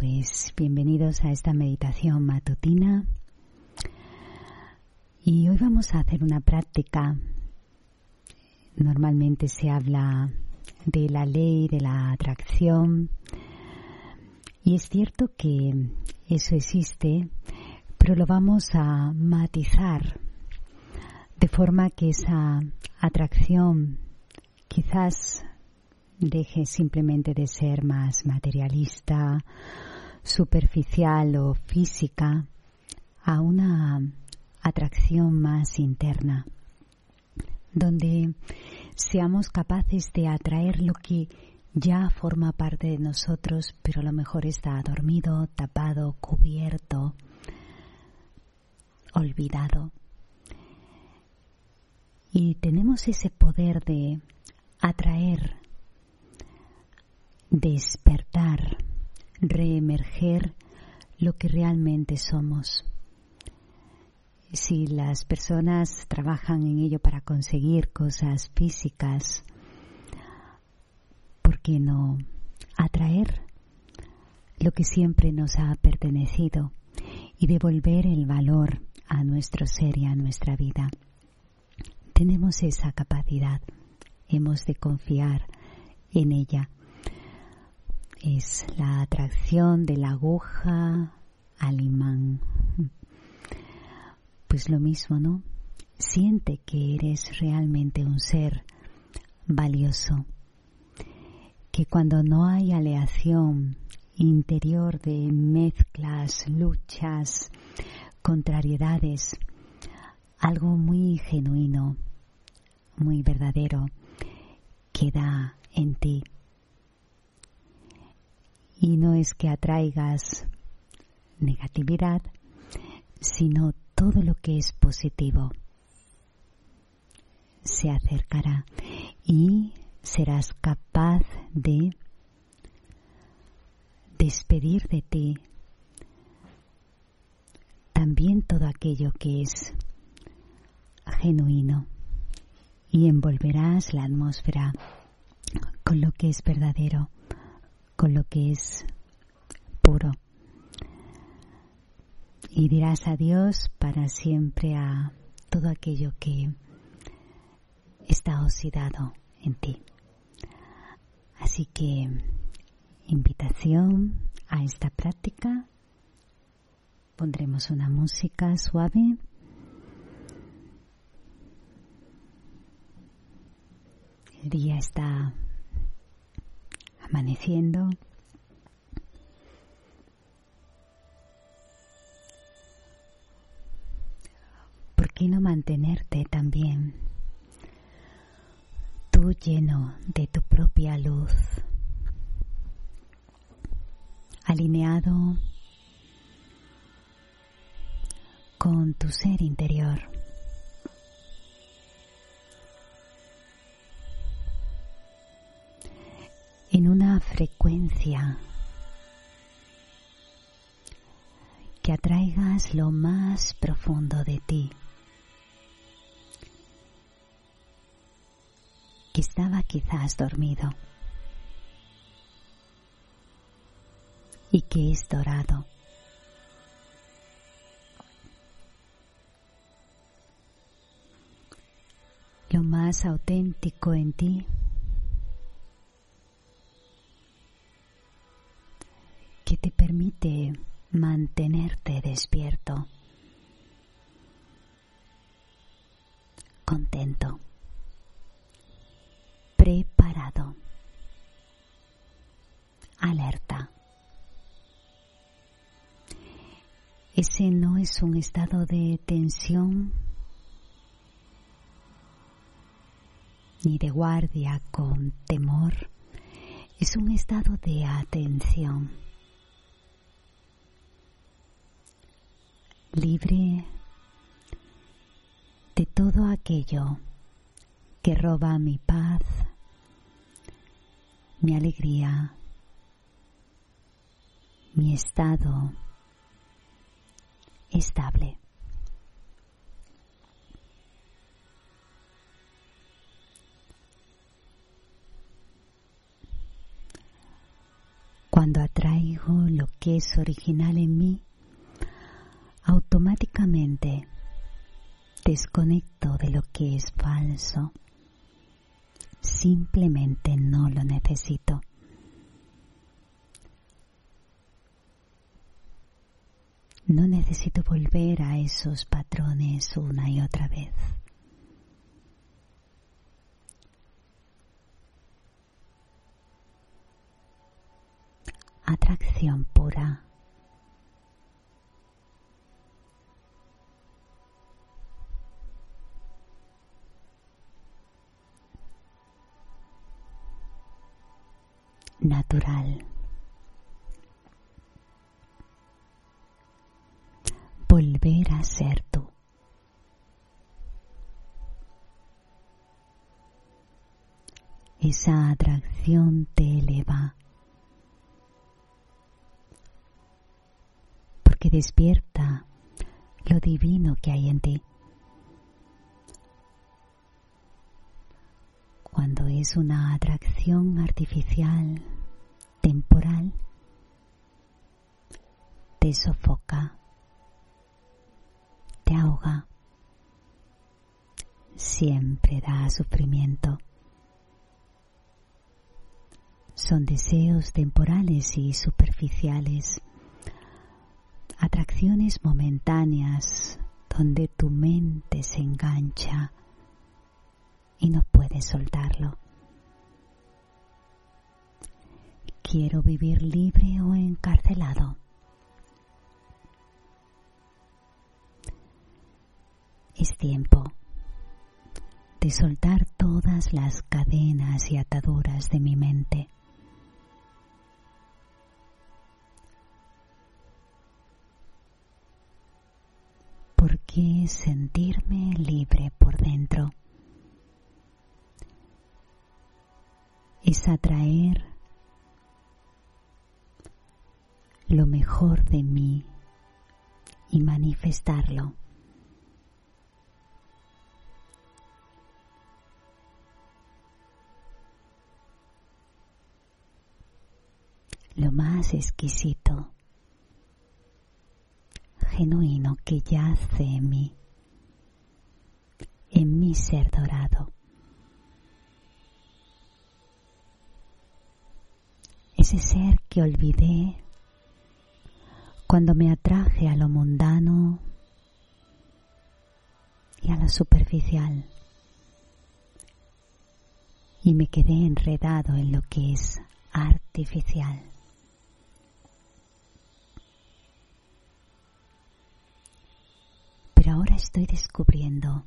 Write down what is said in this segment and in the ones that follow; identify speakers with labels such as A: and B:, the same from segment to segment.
A: Pues bienvenidos a esta meditación matutina y hoy vamos a hacer una práctica. Normalmente se habla de la ley de la atracción y es cierto que eso existe, pero lo vamos a matizar de forma que esa atracción quizás deje simplemente de ser más materialista, superficial o física a una atracción más interna, donde seamos capaces de atraer lo que ya forma parte de nosotros, pero a lo mejor está dormido, tapado, cubierto, olvidado. Y tenemos ese poder de atraer, despertar, reemerger lo que realmente somos. Si las personas trabajan en ello para conseguir cosas físicas, ¿por qué no atraer lo que siempre nos ha pertenecido y devolver el valor a nuestro ser y a nuestra vida? Tenemos esa capacidad, hemos de confiar en ella. Es la atracción de la aguja al imán. Pues lo mismo, ¿no? Siente que eres realmente un ser valioso, que cuando no hay aleación interior de mezclas, luchas, contrariedades, algo muy genuino, muy verdadero, queda en ti. Y no es que atraigas negatividad, sino todo lo que es positivo se acercará y serás capaz de despedir de ti también todo aquello que es genuino y envolverás la atmósfera con lo que es verdadero, con lo que es puro. Y dirás adiós para siempre a todo aquello que está oxidado en ti. Así que invitación a esta práctica. Pondremos una música suave. El día está amaneciendo. ¿Por qué no mantenerte también tú lleno de tu propia luz, alineado con tu ser interior? En una frecuencia que atraigas lo más profundo de ti, que estaba quizás dormido y que es dorado. Lo más auténtico en ti, que te permite mantenerte despierto, contento, preparado, alerta. Ese no es un estado de tensión ni de guardia con temor, es un estado de atención, libre de todo aquello que roba mi paz, mi alegría, mi estado estable. cuando atraigo lo que es original en mí, automáticamente desconecto de lo que es falso. Simplemente no lo necesito. No necesito volver a esos patrones una y otra vez. Atracción pura. Natural. Volver a ser tú. Esa atracción te eleva, porque despierta lo divino que hay en ti. Cuando es una atracción artificial, temporal, te sofoca, te ahoga, siempre da sufrimiento. Son deseos temporales y superficiales, atracciones momentáneas donde tu mente se engancha y no puedes soltarlo. ¿Quiero vivir libre o encarcelado? Es tiempo de soltar todas las cadenas y ataduras de mi mente. ¿Por qué sentirme libre por dentro? Es atraer lo mejor de mí y manifestarlo. Lo más exquisito, genuino que yace en mi ser dorado. Ese ser que olvidé cuando me atraje a lo mundano y a lo superficial y me quedé enredado en lo que es artificial. Pero ahora estoy descubriendo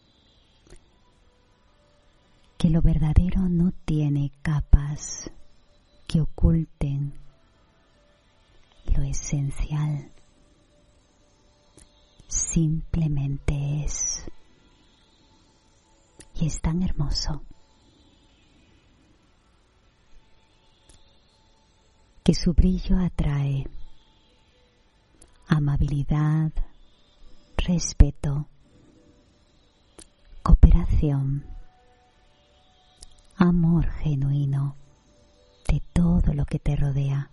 A: que lo verdadero no tiene capas que oculten lo esencial. Simplemente es. Y es tan hermoso que su brillo atrae amabilidad, respeto, cooperación, amor genuino de todo lo que te rodea.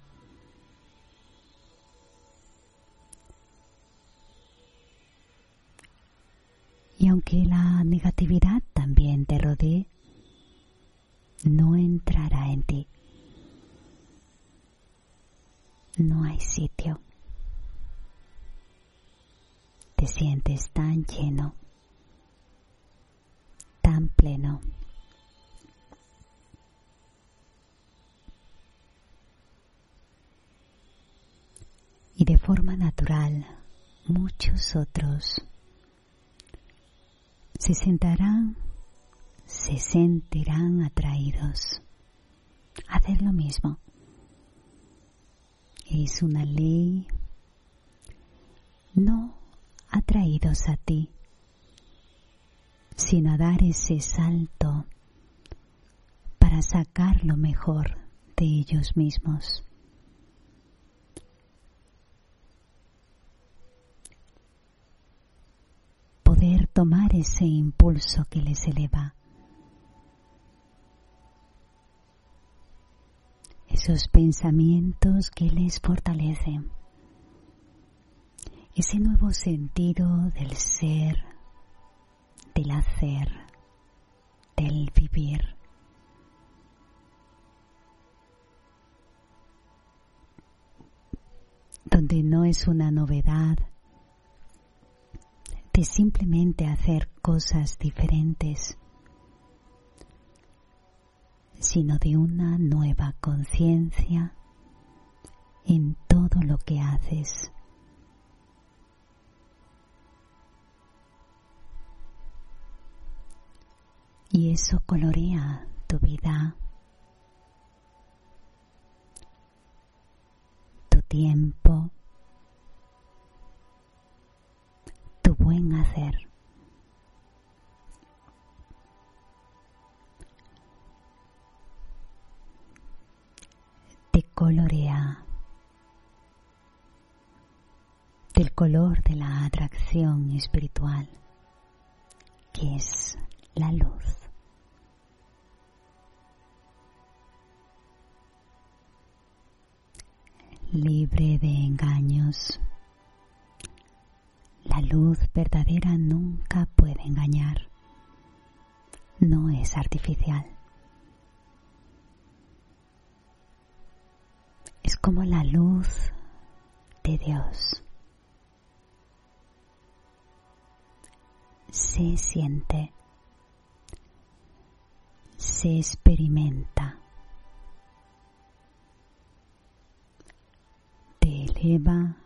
A: Y aunque la negatividad también te rodee, no entrará en ti. No hay sitio. Te sientes tan lleno, tan pleno. Y de forma natural, muchos otros se sentirán atraídos a hacer lo mismo. Es una ley, no atraídos a ti, sino a dar ese salto para sacar lo mejor de ellos mismos. Poder tomar ese impulso que les eleva. Es esos pensamientos que les fortalecen, ese nuevo sentido del ser, del hacer, del vivir. Donde no es una novedad de simplemente hacer cosas diferentes, sino de una nueva conciencia en todo lo que haces. Y eso colorea tu vida, tu tiempo, tu buen hacer. Te colorea del color de la atracción espiritual, que es la luz. Libre de engaños. La luz verdadera nunca puede engañar. No es artificial. Es como la luz de Dios. Se siente, se experimenta, te eleva,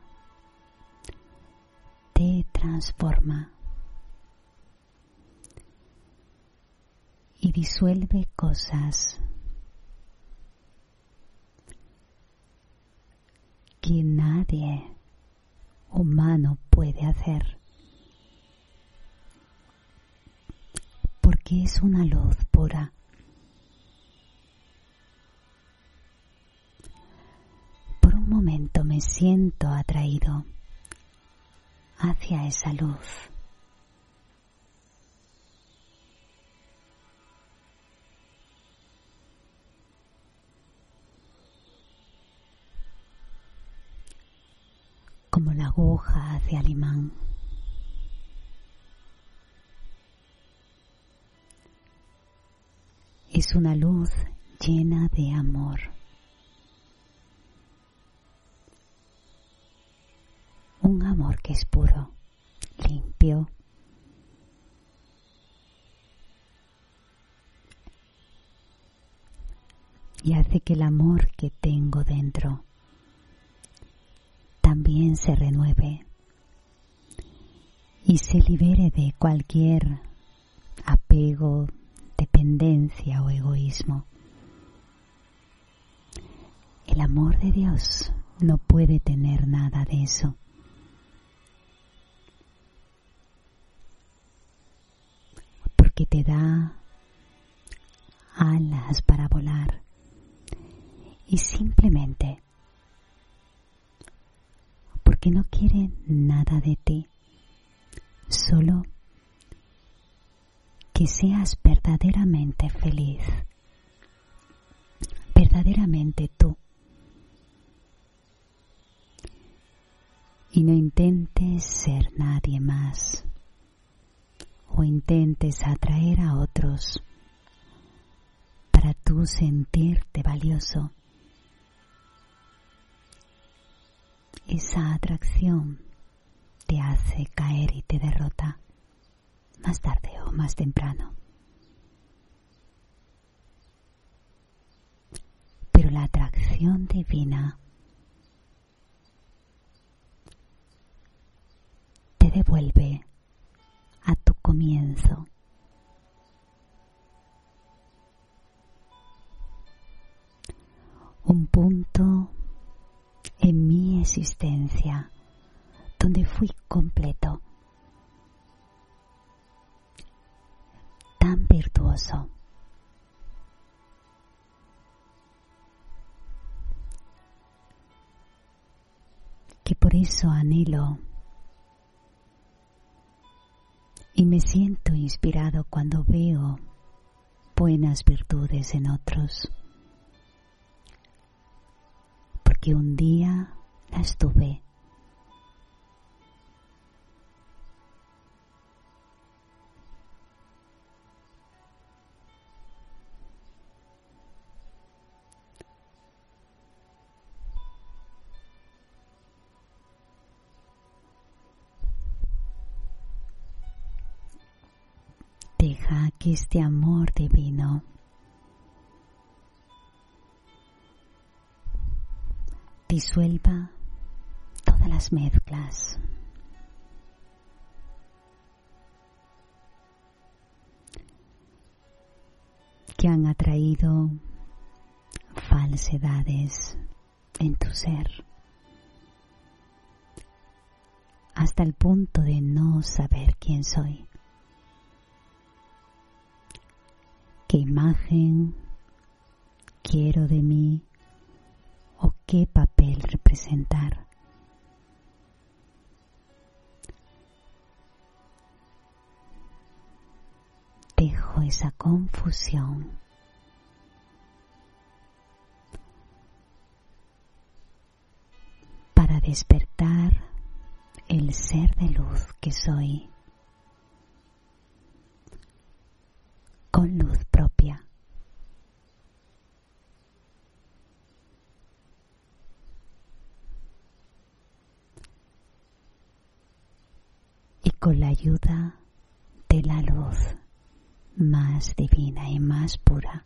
A: te transforma y disuelve cosas que nadie humano puede hacer, porque es una luz pura. Por un momento me siento atraído hacia esa luz. Como la aguja hacia el imán. Es una luz llena de amor. Un amor que es puro, limpio, y hace que el amor que tengo dentro también se renueve y se libere de cualquier apego, dependencia o egoísmo. El amor de Dios no puede tener nada de eso. Porque te da alas para volar y simplemente porque no quiere nada de ti, solo que seas verdaderamente feliz, verdaderamente tú, y no intentes ser nadie más o intentes atraer a otros para tú sentirte valioso. Esa atracción te hace caer y te derrota, más tarde o más temprano. Pero la atracción divina te devuelve a tu comienzo. Un punto en mi existencia donde fui completo, tan virtuoso, que por eso anhelo y me siento inspirado cuando veo buenas virtudes en otros, porque un día las tuve. Deja que este amor divino disuelva todas las mezclas. Que han atraído falsedades en tu ser, hasta el punto de no saber quién soy. ¿Qué imagen quiero de mí o qué papel representar? Dejo esa confusión para despertar el ser de luz que soy, con luz propia. Y con la ayuda de la luz más divina y más pura,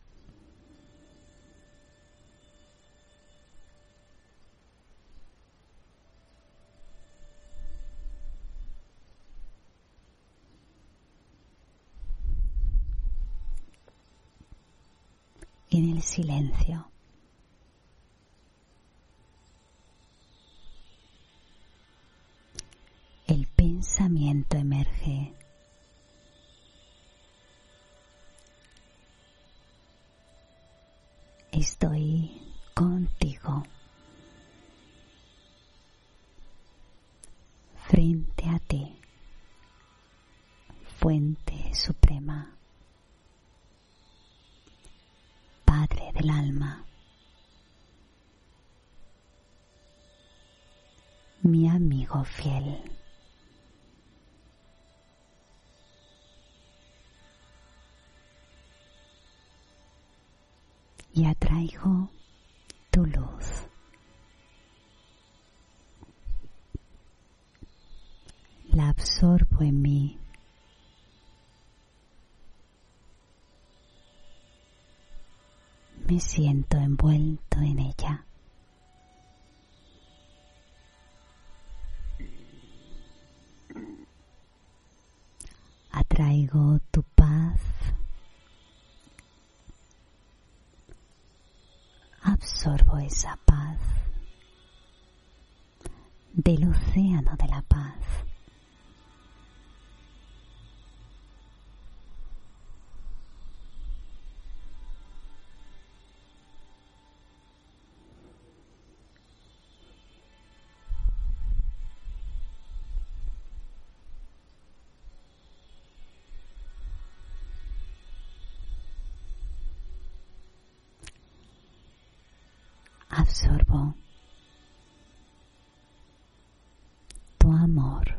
A: en el silencio el pensamiento emerge. Estoy contigo, frente a ti, fuente suprema, Padre del alma, mi amigo fiel. Y atraigo tu luz. La absorbo en mí. Me siento envuelto en ella. Atraigo tu paz. Absorbo esa paz del océano de la paz. Absorbo tu amor.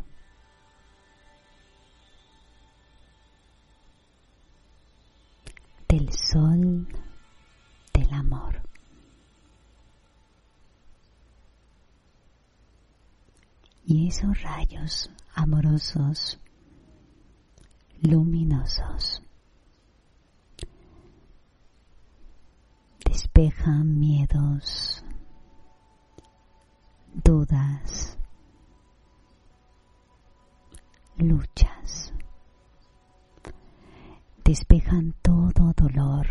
A: Del sol del amor. Y esos rayos amorosos, luminosos, despejan miedos, dudas, luchas, despejan todo dolor,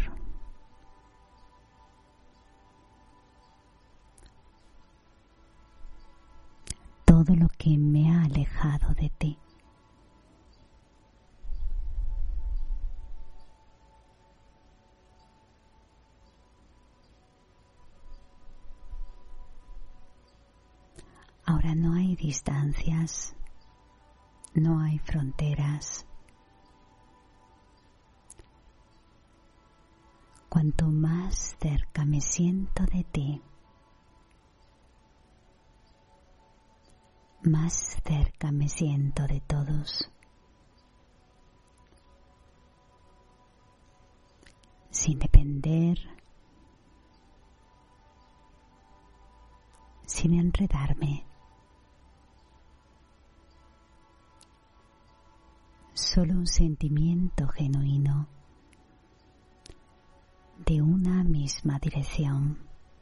A: todo lo que me ha alejado de ti. Ahora no hay distancias, no hay fronteras. Cuanto más cerca me siento de ti, más cerca me siento de todos, sin depender, sin enredarme, solo un sentimiento genuino de una misma dirección,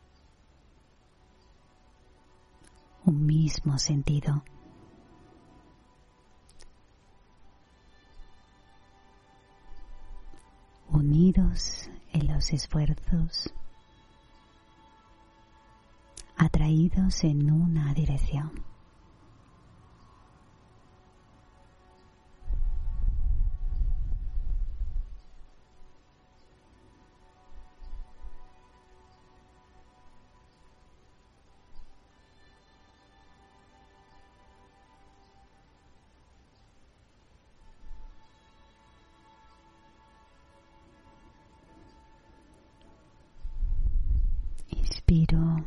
A: un mismo sentido. Unidos en los esfuerzos, atraídos en una dirección. Inspiro.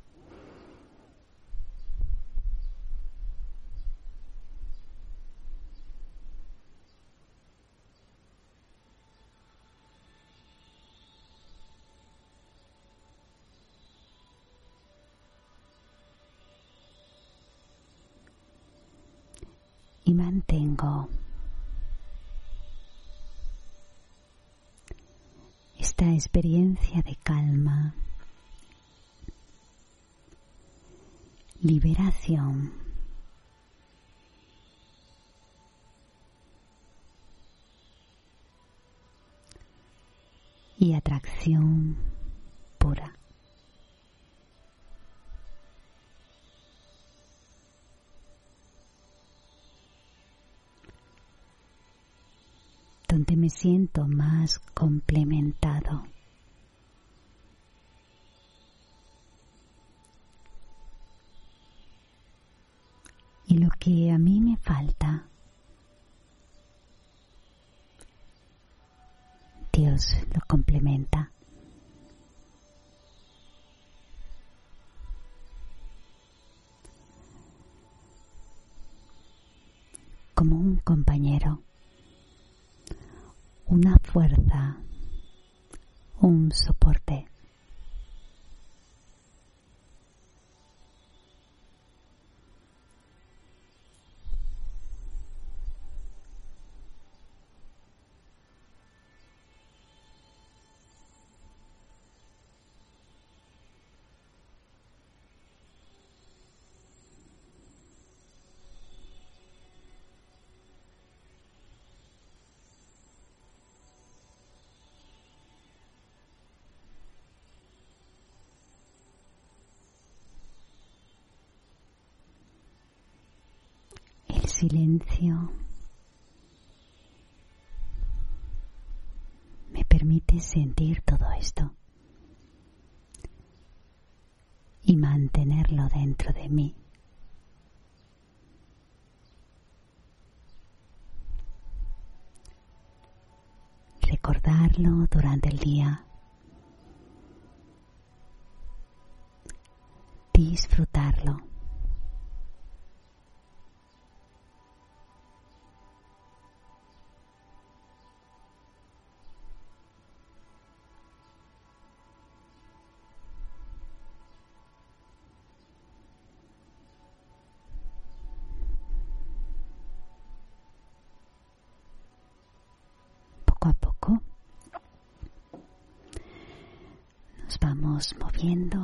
A: Y mantengo esta experiencia de calma, liberación, y atracción pura. Donde me siento más complementado. Y lo que a mí me falta, Dios lo complementa. Como un compañero, una fuerza, un soporte. El silencio me permite sentir todo esto y mantenerlo dentro de mí. Recordarlo durante el día. Disfrutarlo. Poco a poco nos vamos moviendo.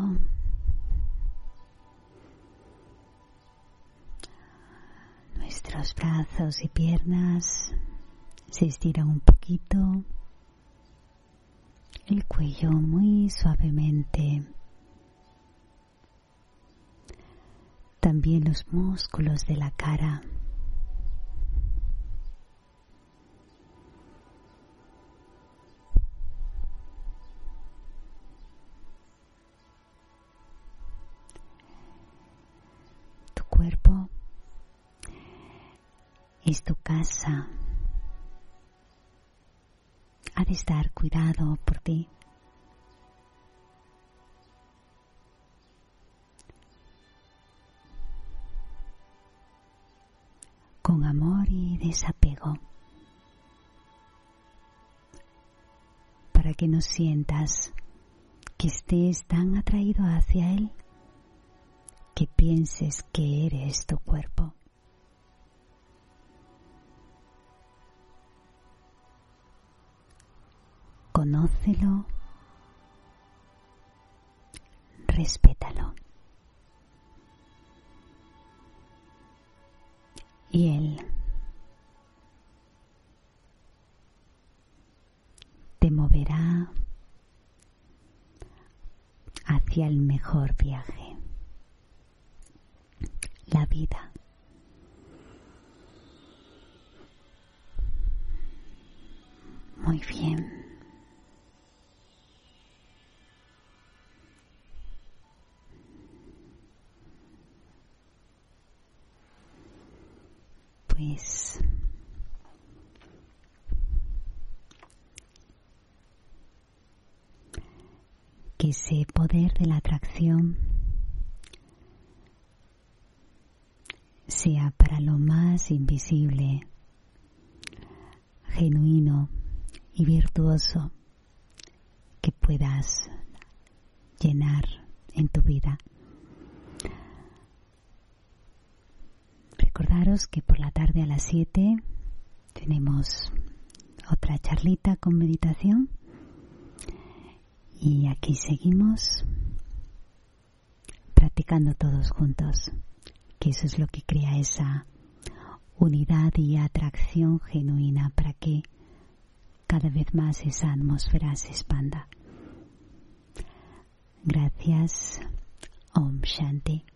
A: Nuestros brazos y piernas se estiran un poquito, el cuello muy suavemente, también los músculos de la cara. Tu cuerpo es tu casa. Ha de estar cuidado por ti. con amor y desapego, para que no sientas que estés tan atraído hacia él que pienses que eres tu cuerpo. Conócelo, respétalo. Y él te moverá hacia el mejor viaje, la vida. Muy bien. Pues que ese poder de la atracción sea para lo más invisible, genuino y virtuoso que puedas llenar en tu vida. Recordaros que por la tarde a las 7 tenemos otra charlita con meditación y aquí seguimos practicando todos juntos, que eso es lo que crea esa unidad y atracción genuina para que cada vez más esa atmósfera se expanda. Gracias. Om Shanti.